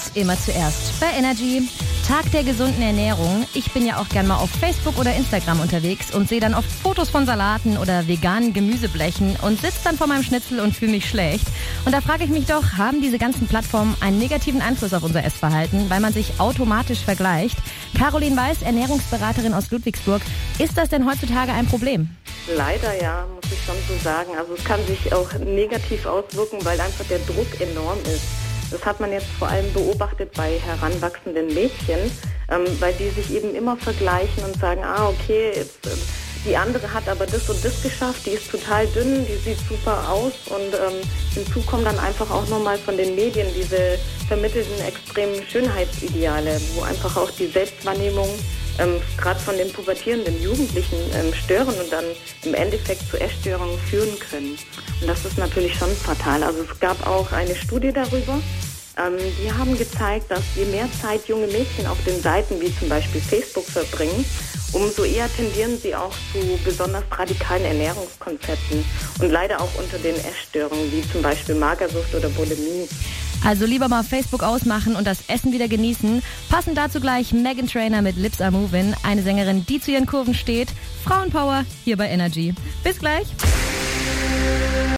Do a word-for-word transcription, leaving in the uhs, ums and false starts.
immer zuerst bei Energy. Tag der gesunden Ernährung. Ich bin ja auch gern mal auf Facebook oder Instagram unterwegs und sehe dann oft Fotos von Salaten oder veganen Gemüseblechen und sitze dann vor meinem Schnitzel und fühle mich schlecht. Und da frage ich mich doch, haben diese ganzen Plattformen einen negativen Einfluss auf unser Essverhalten, weil man sich automatisch vergleicht? Caroline Weiß, Ernährungsberaterin aus Ludwigsburg. Ist das denn heutzutage ein Problem? Leider ja, muss ich schon so sagen. Also es kann sich auch negativ auswirken, weil einfach der Druck enorm ist. Das hat man jetzt vor allem beobachtet bei heranwachsenden Mädchen, ähm, weil die sich eben immer vergleichen und sagen, ah okay, jetzt, äh, die andere hat aber das und das geschafft, die ist total dünn, die sieht super aus und ähm, hinzu kommen dann einfach auch nochmal von den Medien diese vermittelten extremen Schönheitsideale, wo einfach auch die Selbstwahrnehmung ähm, gerade von den pubertierenden Jugendlichen ähm, stören und dann im Endeffekt zu Essstörungen führen können. Und das ist natürlich schon fatal. Also es gab auch eine Studie darüber, ähm, die haben gezeigt, dass je mehr Zeit junge Mädchen auf den Seiten wie zum Beispiel Facebook verbringen, umso eher tendieren sie auch zu besonders radikalen Ernährungskonzepten und leider auch unter den Essstörungen wie zum Beispiel Magersucht oder Bulimie. Also lieber mal Facebook ausmachen und das Essen wieder genießen. Passend dazu gleich Meghan Trainor mit Lips Are Movin', eine Sängerin, die zu ihren Kurven steht. Frauenpower hier bei Energy. Bis gleich.